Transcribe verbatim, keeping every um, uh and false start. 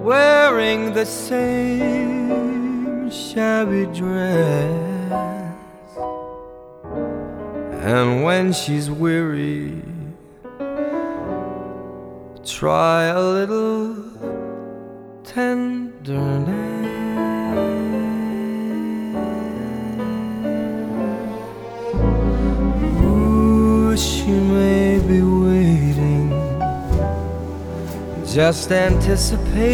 wearing the same shabby dress. And when she's weary, try a little tenderness. Ooh, she may be waiting, just anticipate